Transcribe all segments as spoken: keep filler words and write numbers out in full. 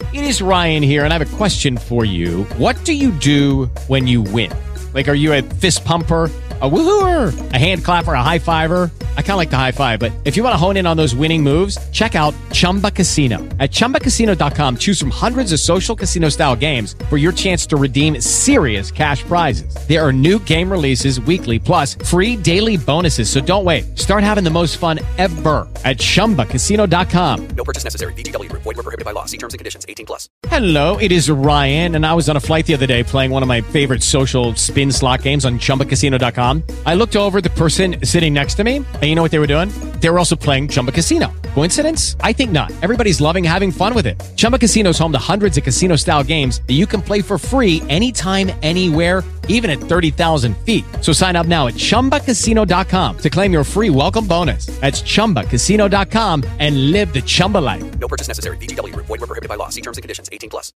It is Ryan here, and I have a question for you. What do you do when you win? Like, are you a fist pumper, a woohooer, a hand clapper, a high fiver? I kind of like the high five, but if you want to hone in on those winning moves, check out Chumba Casino. At chumba casino dot com, choose from hundreds of social casino style games for your chance to redeem serious cash prizes. There are new game releases weekly, plus free daily bonuses. So don't wait. Start having the most fun ever at chumba casino dot com. No purchase necessary. V G W Group. Void where prohibited by law. See terms and conditions. eighteen plus. Hello, it is Ryan, and I was on a flight the other day playing one of my favorite social spin slot games on chumba casino dot com. I looked over at the person sitting next to me, and you know what they were doing? They were also playing Chumba Casino. Coincidence? I think not. Everybody's loving having fun with it. Chumba Casino is home to hundreds of casino-style games that you can play for free anytime, anywhere, even at thirty thousand feet. So sign up now at chumba casino dot com to claim your free welcome bonus. That's chumba casino dot com and live the Chumba life. No purchase necessary. V G W Group. Void where prohibited by law. See terms and conditions. eighteen plus.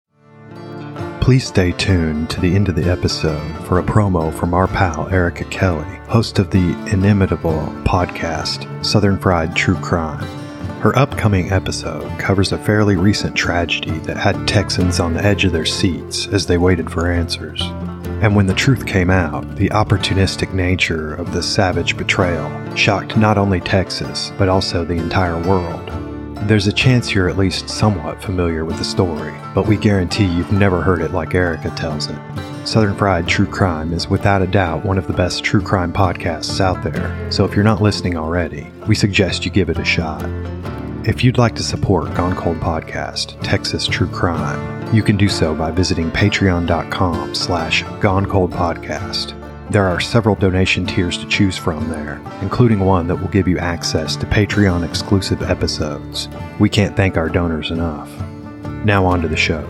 Please stay tuned to the end of the episode for a promo from our pal Erica Kelly, host of the inimitable podcast Southern Fried True Crime. Her upcoming episode covers a fairly recent tragedy that had Texans on the edge of their seats as they waited for answers. And when the truth came out, the opportunistic nature of the savage betrayal shocked not only Texas, but also the entire world. There's a chance you're at least somewhat familiar with the story, but we guarantee you've never heard it like Erica tells it. Southern Fried True Crime is without a doubt one of the best true crime podcasts out there, so if you're not listening already, we suggest you give it a shot. If you'd like to support Gone Cold Podcast, Texas True Crime, you can do so by visiting patreon.com slash Gone Cold Podcast. There are several donation tiers to choose from there, including one that will give you access to Patreon-exclusive episodes. We can't thank our donors enough. Now on to the show.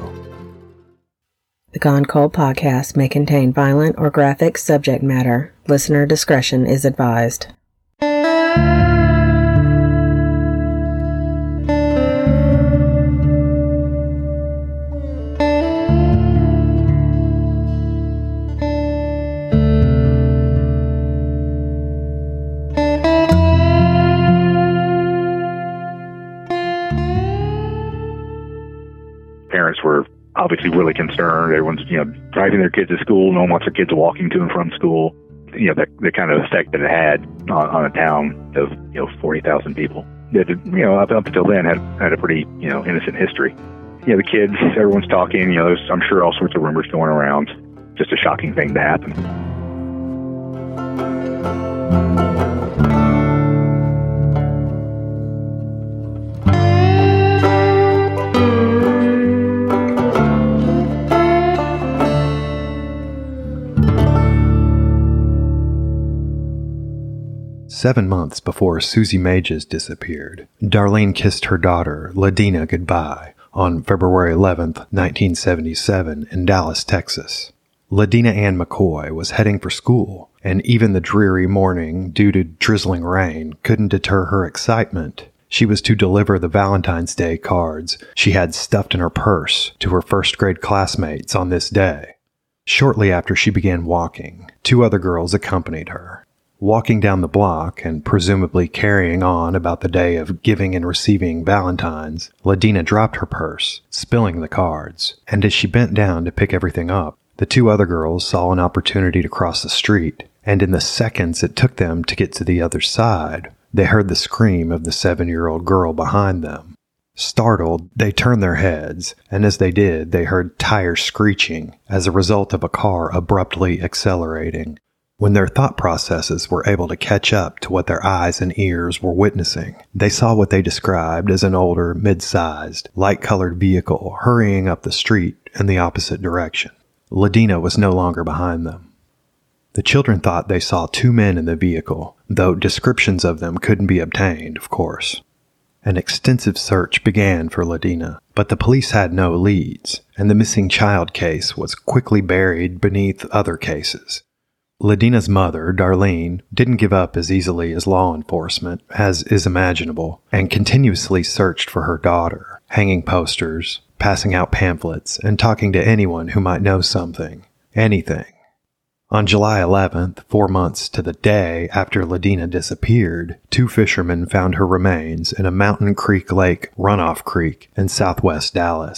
The Gone Cold podcast may contain violent or graphic subject matter. Listener discretion is advised. Parents were obviously really concerned. Everyone's, you know, driving their kids to school. No one wants their kids walking to and from school. You know, the, the kind of effect that it had on, on a town of, you know, forty thousand people that, you know, up, up until then had, had a pretty, you know, innocent history. You know, the kids, everyone's talking, you know, there's, I'm sure all sorts of rumors going around. Just a shocking thing to happen. Seven months before Susie Mages disappeared, Darlene kissed her daughter, Ladina, goodbye on February eleventh, nineteen seventy-seven in Dallas, Texas. Ladina Ann McCoy was heading for school, and even the dreary morning due to drizzling rain couldn't deter her excitement. She was to deliver the Valentine's Day cards she had stuffed in her purse to her first-grade classmates on this day. Shortly after she began walking, two other girls accompanied her. Walking down the block and presumably carrying on about the day of giving and receiving Valentines, Ladina dropped her purse, spilling the cards, and as she bent down to pick everything up, the two other girls saw an opportunity to cross the street, and in the seconds it took them to get to the other side, they heard the scream of the seven-year-old girl behind them. Startled, they turned their heads, and as they did, they heard tires screeching as a result of a car abruptly accelerating. When their thought processes were able to catch up to what their eyes and ears were witnessing, they saw what they described as an older, mid-sized, light-colored vehicle hurrying up the street in the opposite direction. Ladina was no longer behind them. The children thought they saw two men in the vehicle, though descriptions of them couldn't be obtained, of course. An extensive search began for Ladina, but the police had no leads, and the missing child case was quickly buried beneath other cases. Ladina's mother, Darlene, didn't give up as easily as law enforcement, as is imaginable, and continuously searched for her daughter, hanging posters, passing out pamphlets, and talking to anyone who might know something, anything. On July eleventh, four months to the day after Ladina disappeared, two fishermen found her remains in a Mountain Creek Lake runoff creek in southwest Dallas.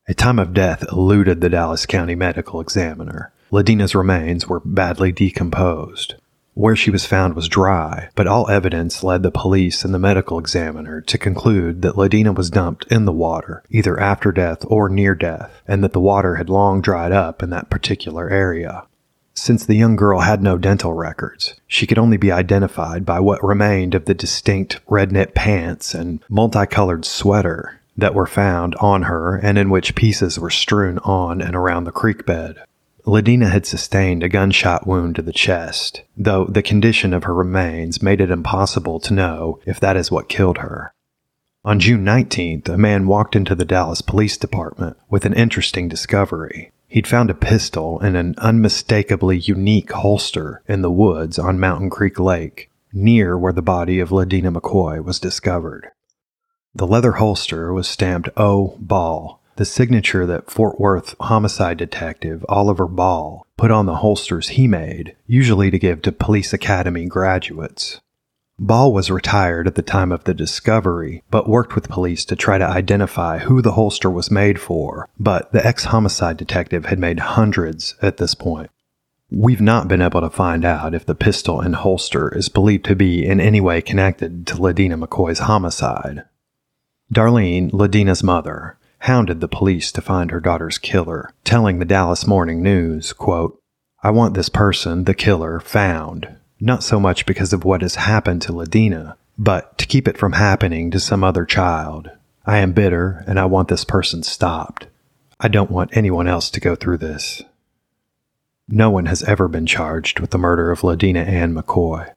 A time of death eluded the Dallas County Medical Examiner. Ladina's remains were badly decomposed. Where she was found was dry, but all evidence led the police and the medical examiner to conclude that Ladina was dumped in the water, either after death or near death, and that the water had long dried up in that particular area. Since the young girl had no dental records, she could only be identified by what remained of the distinct red knit pants and multicolored sweater that were found on her and in which pieces were strewn on and around the creek bed. Ladina had sustained a gunshot wound to the chest, though the condition of her remains made it impossible to know if that is what killed her. On June nineteenth, a man walked into the Dallas Police Department with an interesting discovery. He'd found a pistol in an unmistakably unique holster in the woods on Mountain Creek Lake, near where the body of Ladina McCoy was discovered. The leather holster was stamped O. Ball, the signature that Fort Worth homicide detective Oliver Ball put on the holsters he made, usually to give to police academy graduates. Ball was retired at the time of the discovery, but worked with police to try to identify who the holster was made for, but the ex-homicide detective had made hundreds at this point. We've not been able to find out if the pistol and holster is believed to be in any way connected to Ladina McCoy's homicide. Darlene, Ladina's mother, hounded the police to find her daughter's killer, telling the Dallas Morning News, quote, "I want this person, the killer, found, not so much because of what has happened to Ladina, but to keep it from happening to some other child. I am bitter, and I want this person stopped. I don't want anyone else to go through this." No one has ever been charged with the murder of Ladina Ann McCoy.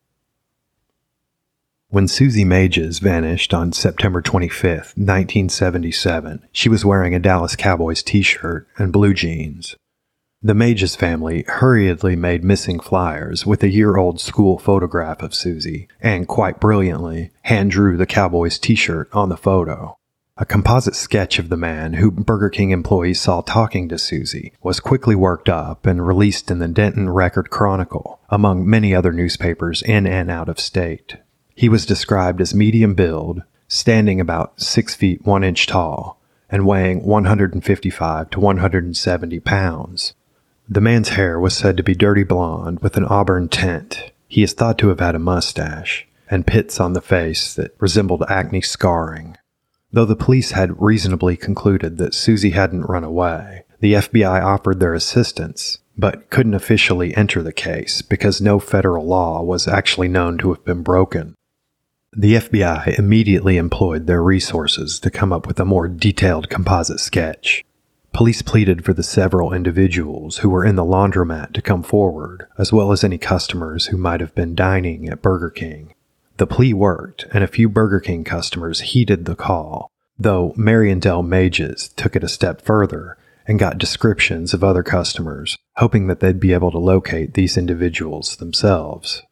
When Susie Mages vanished on September twenty-fifth, nineteen seventy-seven, she was wearing a Dallas Cowboys t-shirt and blue jeans. The Mages family hurriedly made missing flyers with a year-old school photograph of Susie, and quite brilliantly, hand-drew the Cowboys t-shirt on the photo. A composite sketch of the man who Burger King employees saw talking to Susie was quickly worked up and released in the Denton Record Chronicle, among many other newspapers in and out of state. He was described as medium build, standing about six feet one inch tall, and weighing one hundred fifty-five to one hundred seventy pounds. The man's hair was said to be dirty blonde with an auburn tint. He is thought to have had a mustache, and pits on the face that resembled acne scarring. Though the police had reasonably concluded that Susie hadn't run away, the F B I offered their assistance, but couldn't officially enter the case because no federal law was actually known to have been broken. The F B I immediately employed their resources to come up with a more detailed composite sketch. Police pleaded for the several individuals who were in the laundromat to come forward, as well as any customers who might have been dining at Burger King. The plea worked, and a few Burger King customers heeded the call, though Marion Dell Mages took it a step further and got descriptions of other customers, hoping that they'd be able to locate these individuals themselves.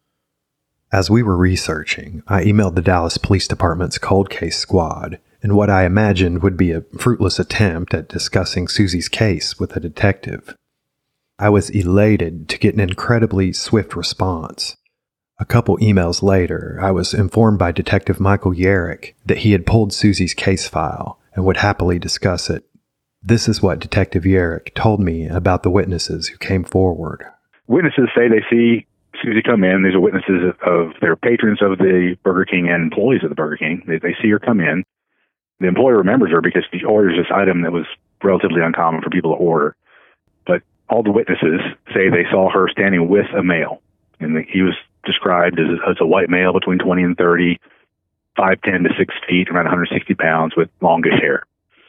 As we were researching, I emailed the Dallas Police Department's cold case squad in what I imagined would be a fruitless attempt at discussing Susie's case with a detective. I was elated to get an incredibly swift response. A couple emails later, I was informed by Detective Michael Yerrick that he had pulled Susie's case file and would happily discuss it. This is what Detective Yerrick told me about the witnesses who came forward. Witnesses say they see Susie come in. These are witnesses of, of their patrons of the Burger King and employees of the Burger King. They, they see her come in. The employer remembers her because she orders this item that was relatively uncommon for people to order. But all the witnesses say they saw her standing with a male. And the, he was described as, as a white male between twenty and thirty, five ten to six feet, around one hundred sixty pounds, with longish hair.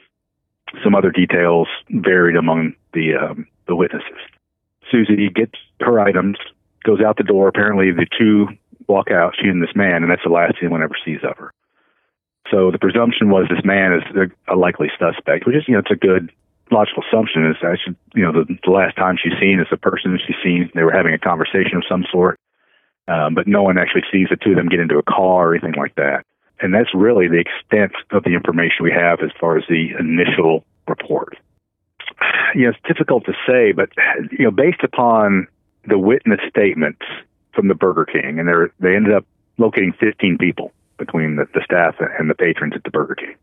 Some other details varied among the um, the witnesses. Susie gets her items, goes out the door. Apparently the two walk out, she and this man, and that's the last anyone ever sees of her. So the presumption was this man is a likely suspect, which is, you know, it's a good logical assumption. Is that, she, you know, the, the last time she's seen is the person she's seen. They were having a conversation of some sort, um, but no one actually sees the two of them get into a car or anything like that. And that's really the extent of the information we have as far as the initial report. You know, it's difficult to say, but, you know, based upon the witness statements from the Burger King, and they they ended up locating fifteen people between the, the staff and the patrons at the Burger King.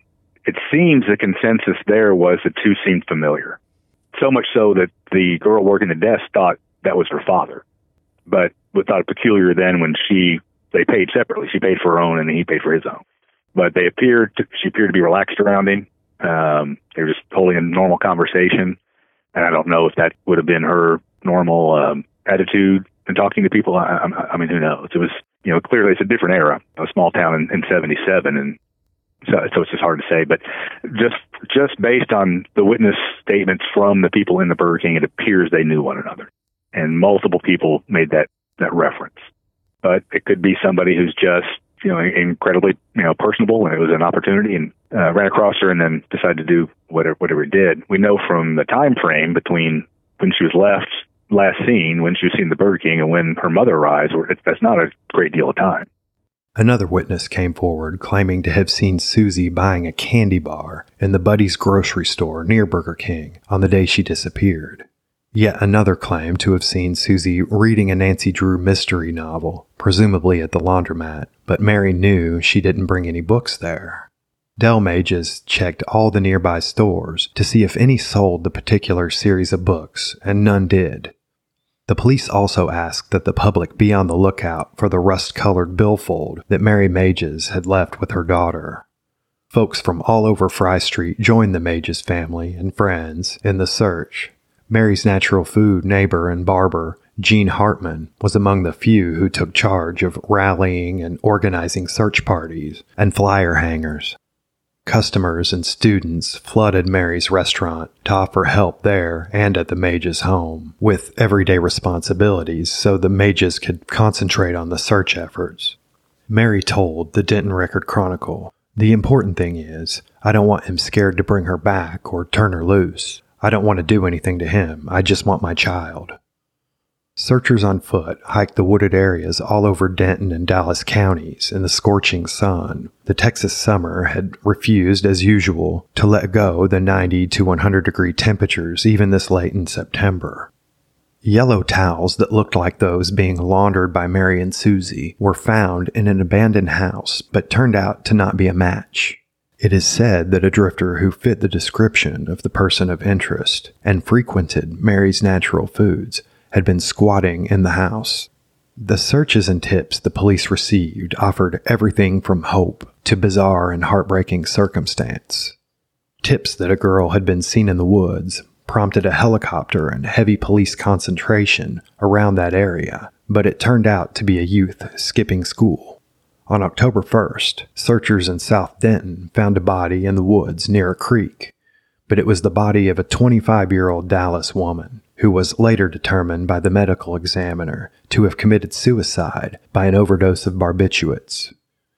it seems the consensus there was the two seemed familiar. So much so that the girl working the desk thought that was her father. But we thought it peculiar then when she, they paid separately. She paid for her own and he paid for his own. But they appeared to, she appeared to be relaxed around him. Um, they were just holding a normal conversation. And I don't know if that would have been her normal um, attitude in talking to people. I, I, I mean, who knows? It was, you know, clearly it's a different era, a small town in, in seventy-seven. And so, so it's just hard to say. But just just based on the witness statements from the people in the Burger King, it appears they knew one another. And multiple people made that, that reference. But it could be somebody who's just, you know, incredibly, you know, personable, and it was an opportunity, and uh, ran across her and then decided to do whatever, whatever he did. We know from the time frame between when she was left, last seen, when she was seen at the Burger King, and when her mother arrives, that's not a great deal of time. Another witness came forward claiming to have seen Susie buying a candy bar in the Buddy's grocery store near Burger King on the day she disappeared. Yet another claimed to have seen Susie reading a Nancy Drew mystery novel, presumably at the laundromat, but Mary knew she didn't bring any books there. Del Mages checked all the nearby stores to see if any sold the particular series of books, and none did. The police also asked that the public be on the lookout for the rust-colored billfold that Mary Mages had left with her daughter. Folks from all over Fry Street joined the Mages family and friends in the search. Mary's natural food neighbor and barber, Gene Hartman, was among the few who took charge of rallying and organizing search parties and flyer hangers. Customers and students flooded Mary's restaurant to offer help there and at the Mages' home, with everyday responsibilities so the Mages could concentrate on the search efforts. Mary told the Denton Record-Chronicle, "The important thing is, I don't want him scared to bring her back or turn her loose. I don't want to do anything to him. I just want my child." Searchers on foot hiked the wooded areas all over Denton and Dallas counties in the scorching sun. The Texas summer had refused, as usual, to let go the ninety to one hundred degree temperatures even this late in September. Yellow towels that looked like those being laundered by Mary and Susie were found in an abandoned house, but turned out to not be a match. It is said that a drifter who fit the description of the person of interest and frequented Mary's Natural Foods had been squatting in the house. The searches and tips the police received offered everything from hope to bizarre and heartbreaking circumstance. Tips that a girl had been seen in the woods prompted a helicopter and heavy police concentration around that area, but it turned out to be a youth skipping school. On October first, searchers in South Denton found a body in the woods near a creek, but it was the body of a twenty-five-year-old Dallas woman who was later determined by the medical examiner to have committed suicide by an overdose of barbiturates.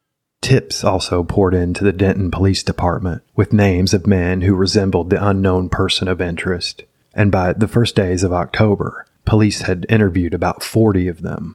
Tips also poured into the Denton Police Department with names of men who resembled the unknown person of interest, and by the first days of October, police had interviewed about forty of them.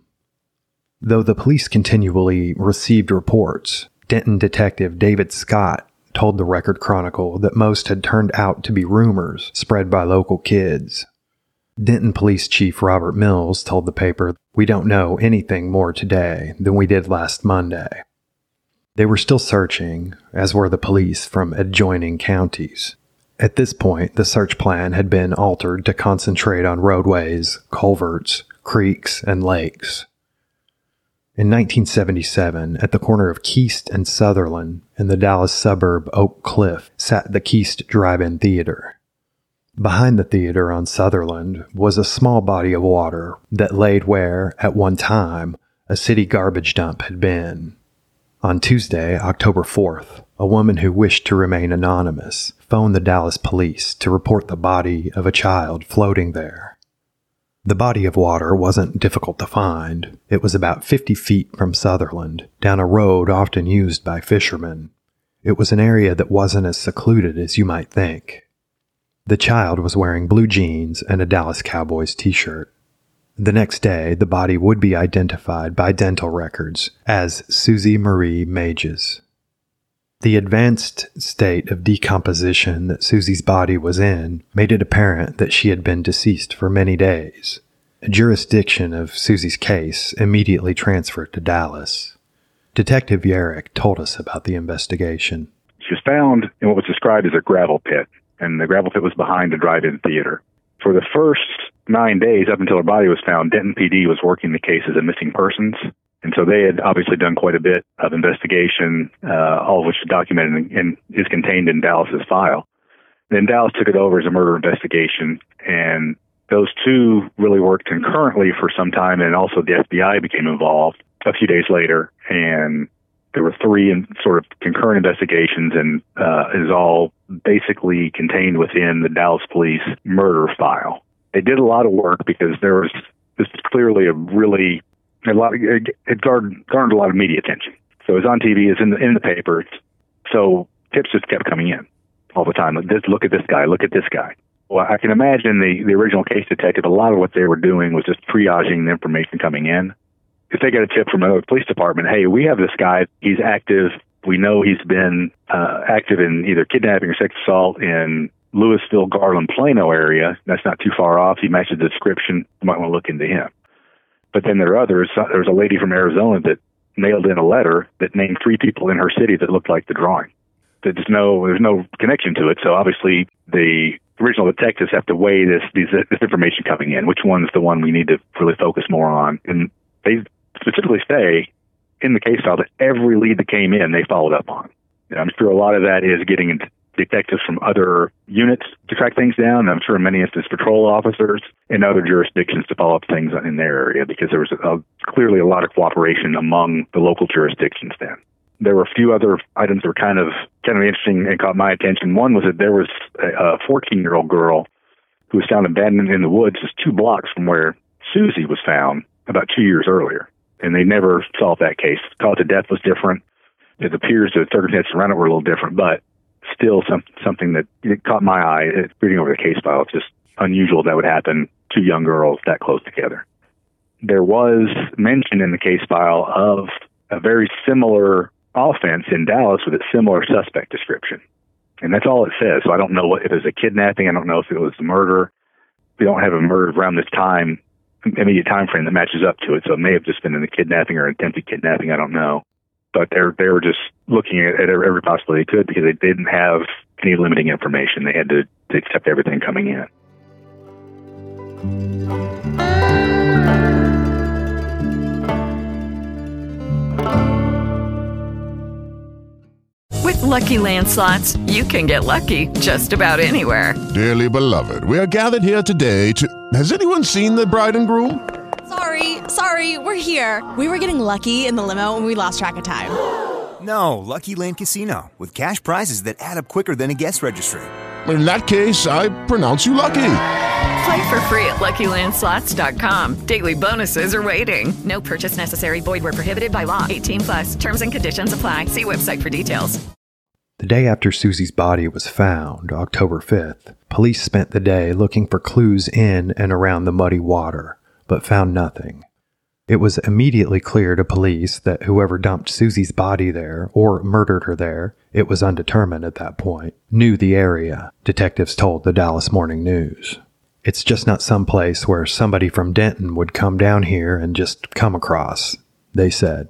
Though the police continually received reports, Denton detective David Scott told the Record-Chronicle that most had turned out to be rumors spread by local kids. Denton Police Chief Robert Mills told the paper, "We don't know anything more today than we did last Monday." They were still searching, as were the police from adjoining counties. At this point, the search plan had been altered to concentrate on roadways, culverts, creeks, and lakes. In nineteen seventy-seven, at the corner of Keast and Sutherland in the Dallas suburb Oak Cliff, sat the Keast Drive-In Theater. Behind the theater on Sutherland was a small body of water that laid where, at one time, a city garbage dump had been. On Tuesday, October fourth, a woman who wished to remain anonymous phoned the Dallas police to report the body of a child floating there. The body of water wasn't difficult to find. It was about fifty feet from Sutherland, down a road often used by fishermen. It was an area that wasn't as secluded as you might think. The child was wearing blue jeans and a Dallas Cowboys t-shirt. The next day, the body would be identified by dental records as Susie Marie Mages. The advanced state of decomposition that Susie's body was in made it apparent that she had been deceased for many days. Jurisdiction of Susie's case immediately transferred to Dallas. Detective Yarrick told us about the investigation. She was found in what was described as a gravel pit, and the gravel pit was behind the drive-in theater. For the first nine days, up until her body was found, Denton P D was working the case as a missing persons. And so they had obviously done quite a bit of investigation, uh, all of which is documented and, and is contained in Dallas's file. Then Dallas took it over as a murder investigation, and those two really worked concurrently for some time, and also the F B I became involved a few days later, and there were three in sort of concurrent investigations, and uh, it is all basically contained within the Dallas Police murder file. They did a lot of work because there was this is clearly a really a lot. Of, it garnered, garnered a lot of media attention. So it was on T V, it's in the in the papers. So tips just kept coming in all the time. Like this, look at this guy, look at this guy. Well, I can imagine the the original case detective. A lot of what they were doing was just triaging the information coming in. If they get a tip from another police department, hey, we have this guy, he's active, we know he's been uh, active in either kidnapping or sex assault in Louisville, Garland, Plano area, that's not too far off, he matches the description, you might want to look into him. But then there are others. There's a lady from Arizona that mailed in a letter that named three people in her city that looked like the drawing. There's no, there's no connection to it, so obviously the original detectives have to weigh this, these, this information coming in, which one's the one we need to really focus more on. And they specifically say in the case file that every lead that came in, they followed up on. And I'm sure a lot of that is getting into detectives from other units to track things down. And I'm sure in many instances patrol officers in other jurisdictions to follow up things in their area, because there was a, clearly a lot of cooperation among the local jurisdictions then. There were a few other items that were kind of kind of interesting and caught my attention. One was that there was a fourteen-year-old girl who was found abandoned in the woods just two blocks from where Susie was found about two years earlier. And they never solved that case. Cause of death was different. It appears the circumstances around it were a little different, but still some, something that it caught my eye reading over the case file. It's just unusual that would happen, two young girls that close together. There was mention in the case file of a very similar offense in Dallas with a similar suspect description. And that's all it says. So I don't know what, if it was a kidnapping. I don't know if it was a murder. We don't have a murder around this time, immediate time frame that matches up to it. So it may have just been in a kidnapping or attempted kidnapping. I don't know. But they're, they were just looking at, at every possibility they could because they didn't have any limiting information. They had to, to accept everything coming in. With Lucky Land Slots, you can get lucky just about anywhere. Dearly beloved, we are gathered here today to... Has anyone seen the bride and groom? Sorry, sorry, we're here. We were getting lucky in the limo and we lost track of time. No, Lucky Land Casino, with cash prizes that add up quicker than a guest registry. In that case, I pronounce you lucky. Play for free at Lucky Land Slots dot com. Daily bonuses are waiting. No purchase necessary. Void where prohibited by law. eighteen plus. Terms and conditions apply. See website for details. The day after Susie's body was found, October fifth, police spent the day looking for clues in and around the muddy water, but found nothing. It was immediately clear to police that whoever dumped Susie's body there, or murdered her there, it was undetermined at that point, knew the area, detectives told the Dallas Morning News. It's just not some place where somebody from Denton would come down here and just come across, they said.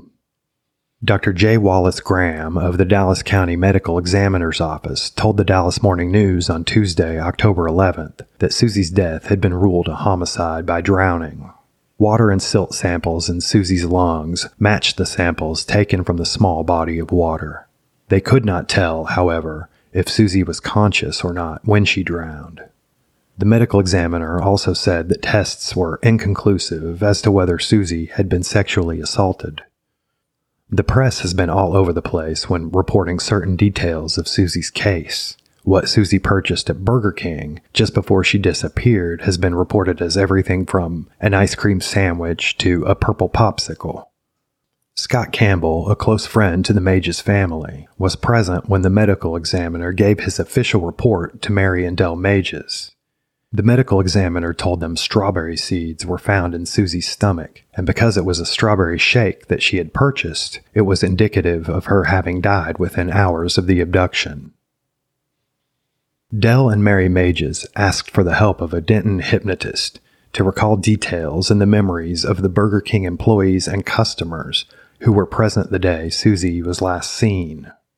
Doctor J. Wallace Graham of the Dallas County Medical Examiner's Office told the Dallas Morning News on Tuesday, October eleventh, that Susie's death had been ruled a homicide by drowning. Water and silt samples in Susie's lungs matched the samples taken from the small body of water. They could not tell, however, if Susie was conscious or not when she drowned. The medical examiner also said that tests were inconclusive as to whether Susie had been sexually assaulted. The press has been all over the place when reporting certain details of Susie's case. What Susie purchased at Burger King just before she disappeared has been reported as everything from an ice cream sandwich to a purple popsicle. Scott Campbell, a close friend to the Mages family, was present when the medical examiner gave his official report to Mary and Dell Mages. The medical examiner told them strawberry seeds were found in Susie's stomach, and because it was a strawberry shake that she had purchased, it was indicative of her having died within hours of the abduction. Dell and Mary Mages asked for the help of a Denton hypnotist to recall details and the memories of the Burger King employees and customers who were present the day Susie was last seen.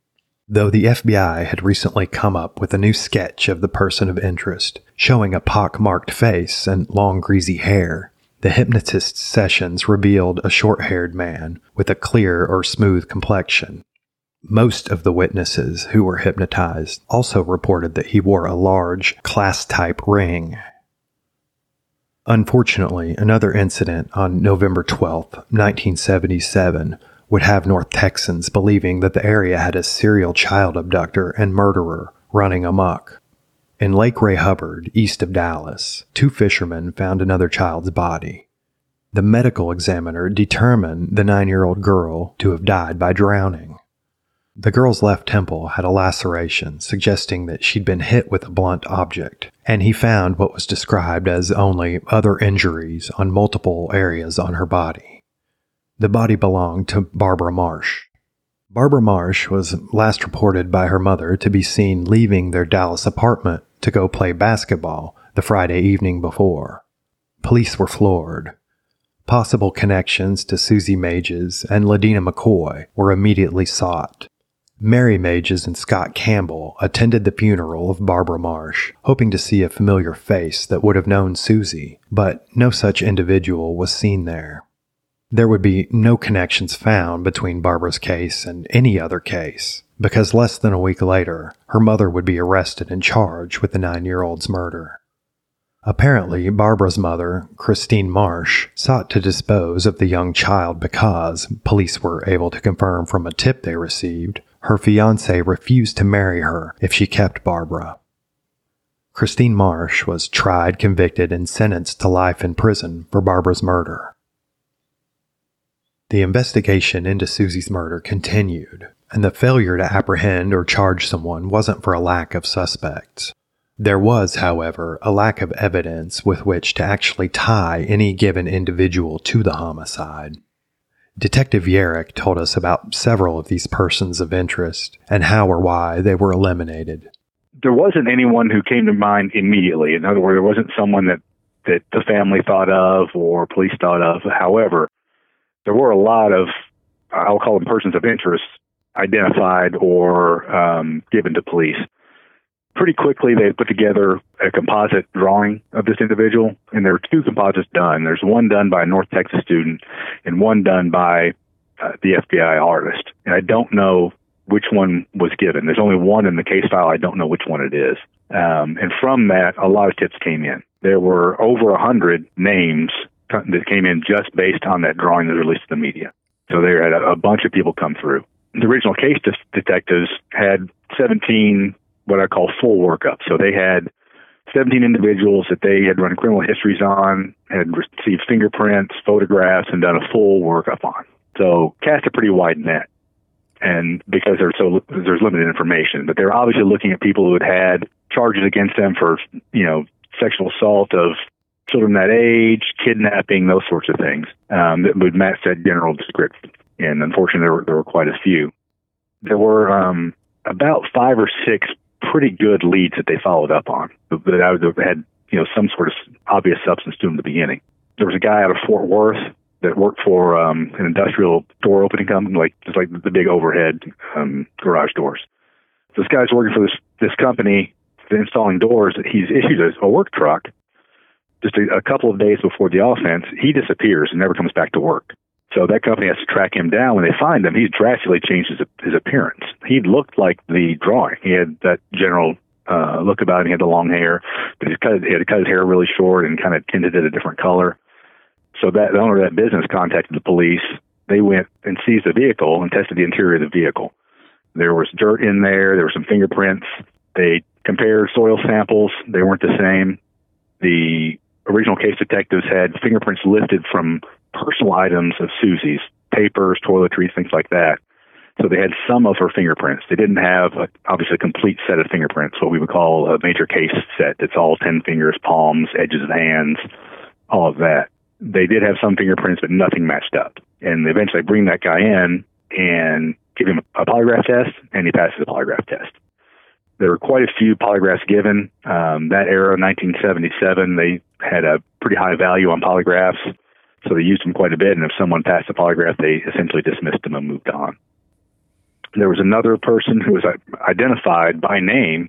Though the F B I had recently come up with a new sketch of the person of interest, showing a pock-marked face and long greasy hair, the hypnotist's sessions revealed a short-haired man with a clear or smooth complexion. Most of the witnesses who were hypnotized also reported that he wore a large, class-type ring. Unfortunately, another incident on November twelfth, nineteen seventy-seven, would have North Texans believing that the area had a serial child abductor and murderer running amok. In Lake Ray Hubbard, east of Dallas, two fishermen found another child's body. The medical examiner determined the nine-year-old girl to have died by drowning. The girl's left temple had a laceration, suggesting that she'd been hit with a blunt object, and he found what was described as only other injuries on multiple areas on her body. The body belonged to Barbara Marsh. Barbara Marsh was last reported by her mother to be seen leaving their Dallas apartment to go play basketball the Friday evening before. Police were floored. Possible connections to Susie Mages and Ladina McCoy were immediately sought. Mary Mages and Scott Campbell attended the funeral of Barbara Marsh, hoping to see a familiar face that would have known Susie, but no such individual was seen there. There would be no connections found between Barbara's case and any other case, because less than a week later, her mother would be arrested and charged with the nine-year-old's murder. Apparently, Barbara's mother, Christine Marsh, sought to dispose of the young child because, police were able to confirm from a tip they received, her fiancé refused to marry her if she kept Barbara. Christine Marsh was tried, convicted, and sentenced to life in prison for Barbara's murder. The investigation into Susie's murder continued, and the failure to apprehend or charge someone wasn't for a lack of suspects. There was, however, a lack of evidence with which to actually tie any given individual to the homicide. Detective Yerrick told us about several of these persons of interest and how or why they were eliminated. There wasn't anyone who came to mind immediately. In other words, there wasn't someone that, that the family thought of or police thought of. However, there were a lot of, I'll call them persons of interest, identified or um, given to police. Pretty quickly, they put together a composite drawing of this individual, and there were two composites done. There's one done by a North Texas student and one done by uh, the F B I artist. And I don't know which one was given. There's only one in the case file. I don't know which one it is. Um, and from that, a lot of tips came in. There were over a hundred names that came in just based on that drawing that was released to the media. So there had a, a bunch of people come through. The original case detectives had seventeen what I call full workup. So they had seventeen individuals that they had run criminal histories on, had received fingerprints, photographs, and done a full workup on. So cast a pretty wide net. And because there's so there's limited information, but they're obviously looking at people who had had charges against them for, you know, sexual assault of children that age, kidnapping, those sorts of things. Um, that would match that general description. And unfortunately, there were, there were quite a few. There were um, about five or six pretty good leads that they followed up on that had, you know, some sort of obvious substance to them at the beginning. There was a guy out of Fort Worth that worked for um, an industrial door opening company, like just like the big overhead um, garage doors. This guy's working for this this company, installing doors. That he's issued a, a work truck. Just a, a couple of days before the offense, he disappears and never comes back to work. So that company has to track him down. When they find him, he's drastically changed his, his appearance. He looked like the drawing. He had that general uh, look about him. He had the long hair, but he's cut, he had to cut his hair really short and kind of tinted it a different color. So that the owner of that business contacted the police. They went and seized the vehicle and tested the interior of the vehicle. There was dirt in there. There were some fingerprints. They compared soil samples. They weren't the same. The original case detectives had fingerprints lifted from personal items of Susie's, papers, toiletries, things like that. So they had some of her fingerprints. They didn't have, a, obviously, a complete set of fingerprints, what we would call a major case set. It's all ten fingers, palms, edges of hands, all of that. They did have some fingerprints, but nothing matched up. And they eventually bring that guy in and give him a polygraph test, and he passes the polygraph test. There were quite a few polygraphs given. Um, that era, nineteen seventy-seven, they had a pretty high value on polygraphs, so they used them quite a bit, and if someone passed the polygraph, they essentially dismissed them and moved on. There was another person who was identified by name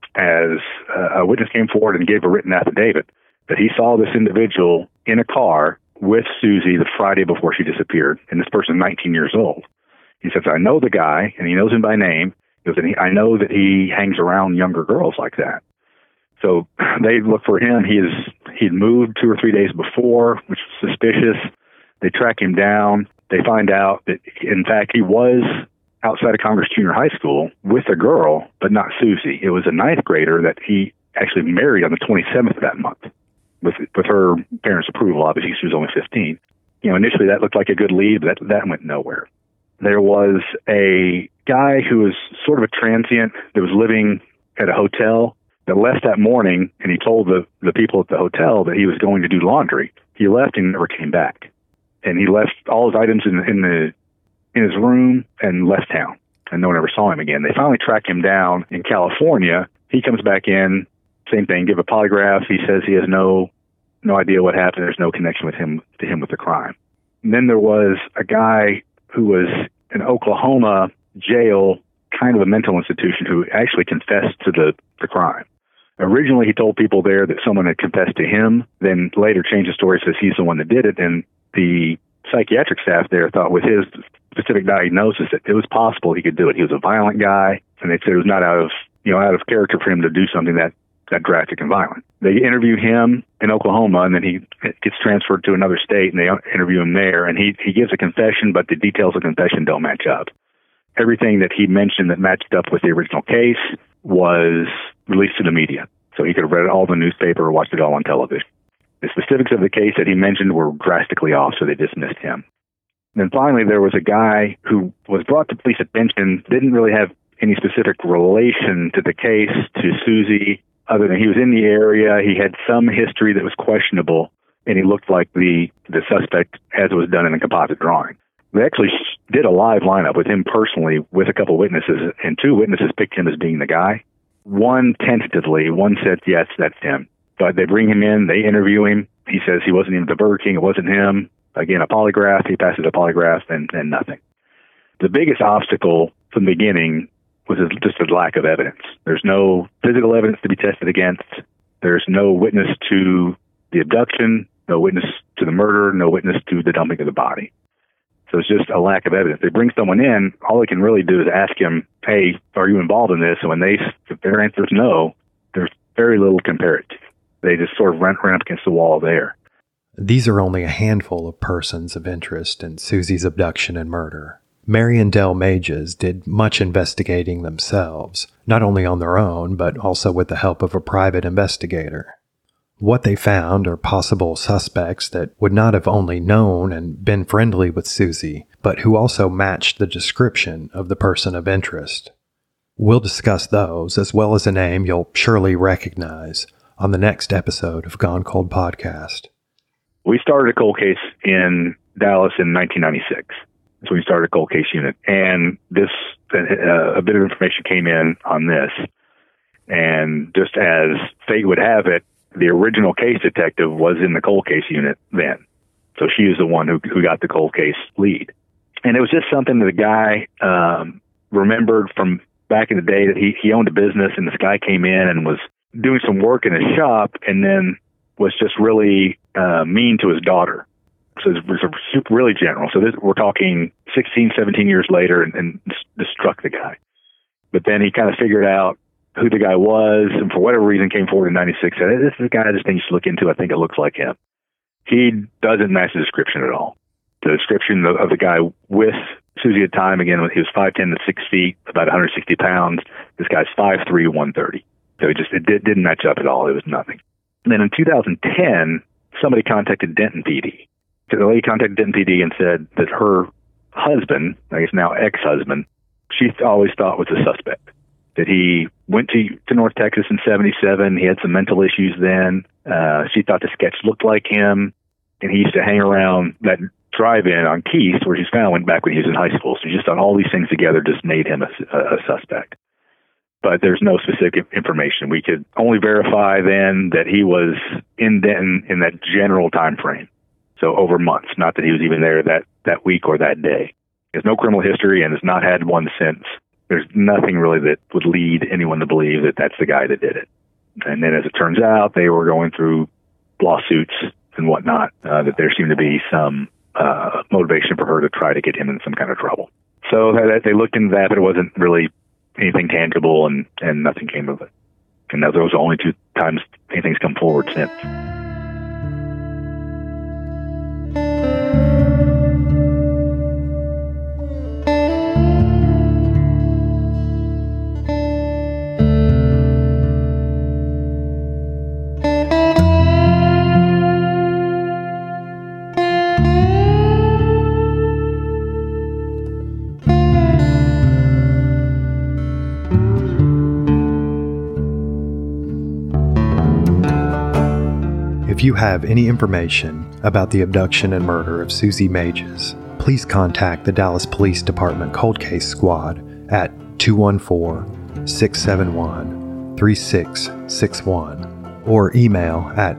as uh, a witness came forward and gave a written affidavit that he saw this individual in a car with Susie the Friday before she disappeared, and this person is nineteen years old. He says, I know the guy, and he knows him by name. He goes, and he, I know that he hangs around younger girls like that. So they look for him. He is he'd moved two or three days before, which was suspicious. They track him down. They find out that, in fact, he was outside of Congress Junior High School with a girl, but not Susie. It was a ninth grader that he actually married on the twenty-seventh of that month with with her parents' approval. Obviously, she was only fifteen. You know, initially that looked like a good lead, but that, that went nowhere. There was a guy who was sort of a transient that was living at a hotel that left that morning, and he told the, the people at the hotel that he was going to do laundry. He left and never came back. And he left all his items in, in the in his room and left town, and no one ever saw him again. They finally track him down in California. He comes back in, same thing, give a polygraph. He says he has no no idea what happened. There's no connection with him to him with the crime. And then there was a guy who was in Oklahoma jail, kind of a mental institution, who actually confessed to the, the crime. Originally, he told people there that someone had confessed to him, then later changed the story, says he's the one that did it, and the psychiatric staff there thought with his specific diagnosis that it was possible he could do it. He was a violent guy, and they said it was not out of, you know, out of character for him to do something that, that drastic and violent. They interview him in Oklahoma, and then he gets transferred to another state, and they interview him there, and he, he gives a confession, but the details of the confession don't match up. Everything that he mentioned that matched up with the original case was released to the media. So he could have read it all in the newspaper or watched it all on television. The specifics of the case that he mentioned were drastically off, so they dismissed him. And then finally, there was a guy who was brought to police attention, didn't really have any specific relation to the case, to Susie, other than he was in the area. He had some history that was questionable, and he looked like the, the suspect as it was done in a composite drawing. They actually did a live lineup with him personally with a couple witnesses, and two witnesses picked him as being the guy. One tentatively, one said, yes, that's him. But they bring him in, they interview him. He says he wasn't even the Burger King, it wasn't him. Again, a polygraph, he passes a polygraph, and, and nothing. The biggest obstacle from the beginning was just a lack of evidence. There's no physical evidence to be tested against. There's no witness to the abduction, no witness to the murder, no witness to the dumping of the body. So it's just a lack of evidence. They bring someone in, all they can really do is ask him, hey, are you involved in this? And when they, if their answer is no, there's very little to compare it to. They just sort of run, run up against the wall there. These are only a handful of persons of interest in Susie's abduction and murder. Mary and Del Mages did much investigating themselves, not only on their own, but also with the help of a private investigator. What they found are possible suspects that would not have only known and been friendly with Susie, but who also matched the description of the person of interest. We'll discuss those, as well as a name you'll surely recognize, on the next episode of Gone Cold Podcast. We started a cold case in Dallas in nineteen ninety-six. So we started a cold case unit. And this, uh, a bit of information came in on this. And just as fate would have it, the original case detective was in the cold case unit then. So she was the one who, who got the cold case lead. And it was just something that the guy um, remembered from back in the day, that he, he owned a business, and this guy came in and was doing some work in his shop, and then was just really uh, mean to his daughter. So it was super, really general. So this, we're talking sixteen, seventeen years later, and, and just struck the guy. But then he kind of figured out who the guy was, and for whatever reason came forward in ninety-six, said, hey, this is a guy I just think you should look into. I think it looks like him. He doesn't match the description at all. The description of, of the guy with Susie at the time, again, he was five ten to six feet, about one hundred sixty pounds. This guy's five three, one thirty. So it just it did, didn't match up at all. It was nothing. And then in two thousand ten, somebody contacted Denton P D. So the lady contacted Denton P D and said that her husband, I guess now ex-husband, she always thought was a suspect. That he went to, to North Texas in seventy-seven. He had some mental issues then. Uh, she thought the sketch looked like him, and he used to hang around that drive-in on Keith, where he's found back when he was in high school. So she just thought all these things together just made him a, a, a suspect. But there's no specific information. We could only verify then that he was in Denton in that general time frame. So over months, not that he was even there that, that week or that day. He has no criminal history and has not had one since. There's nothing really that would lead anyone to believe that that's the guy that did it. And then as it turns out, they were going through lawsuits and whatnot, uh, that there seemed to be some uh, motivation for her to try to get him in some kind of trouble. So that, they looked into that, but it wasn't really anything tangible, and, and nothing came of it. And those are the only two times anything's come forward since. If you have any information about the abduction and murder of Susie Mages, please contact the Dallas Police Department Cold Case Squad at two one four, six seven one, three six six one or email at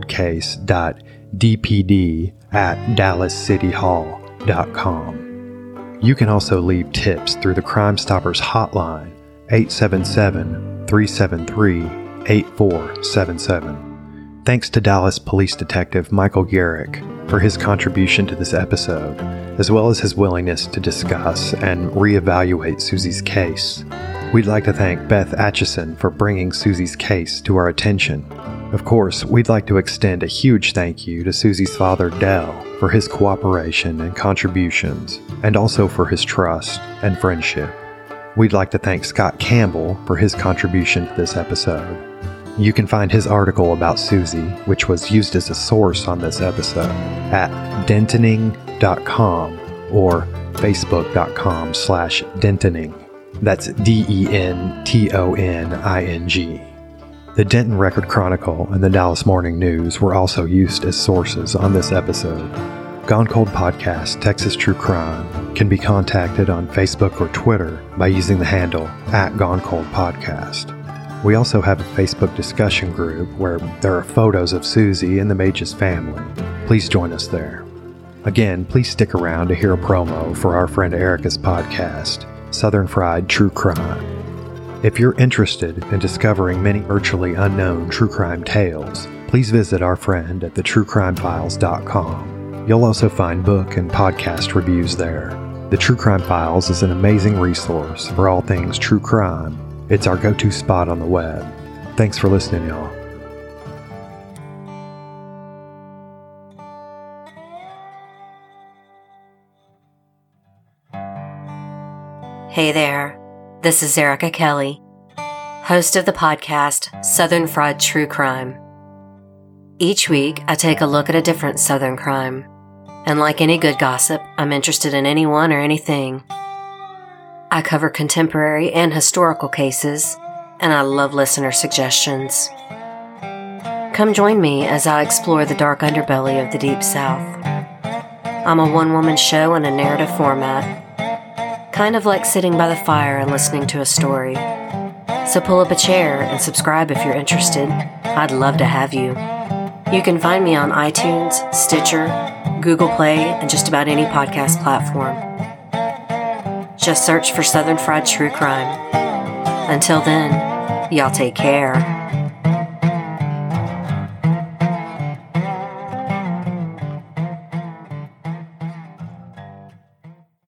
coldcase.dpd at dallas city hall dot com. You can also leave tips through the Crime Stoppers hotline eight seven seven, three seven three, eight four seven seven. Thanks to Dallas Police Detective Michael Garrick for his contribution to this episode, as well as his willingness to discuss and reevaluate Susie's case. We'd like to thank Beth Atchison for bringing Susie's case to our attention. Of course, we'd like to extend a huge thank you to Susie's father, Dell, for his cooperation and contributions, and also for his trust and friendship. We'd like to thank Scott Campbell for his contribution to this episode. You can find his article about Susie, which was used as a source on this episode, at dentoning dot com or facebook.com slash dentoning. That's D E N T O N I N G. The Denton Record Chronicle and the Dallas Morning News were also used as sources on this episode. Gone Cold Podcast, Texas True Crime can be contacted on Facebook or Twitter by using the handle at Gone Cold Podcast. We also have a Facebook discussion group where there are photos of Susie and the Mages family. Please join us there. Again, please stick around to hear a promo for our friend Erica's podcast, Southern Fried True Crime. If you're interested in discovering many virtually unknown true crime tales, please visit our friend at the true crime files dot com. You'll also find book and podcast reviews there. The True Crime Files is an amazing resource for all things true crime. It's our go-to spot on the web. Thanks for listening, y'all. Hey there, this is Erica Kelly, host of the podcast Southern Fried True Crime. Each week, I take a look at a different Southern crime, and like any good gossip, I'm interested in anyone or anything. I cover contemporary and historical cases, and I love listener suggestions. Come join me as I explore the dark underbelly of the Deep South. I'm a one-woman show in a narrative format, kind of like sitting by the fire and listening to a story. So pull up a chair and subscribe if you're interested. I'd love to have you. You can find me on iTunes, Stitcher, Google Play, and just about any podcast platform. Just search for Southern Fried True Crime. Until then, y'all take care.